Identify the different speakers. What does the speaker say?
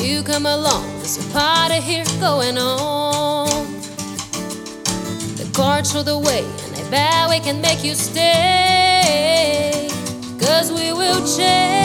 Speaker 1: You come along, there's a party here going on. The cards show the way, and I bet we can make you stay. 'Cause we will change.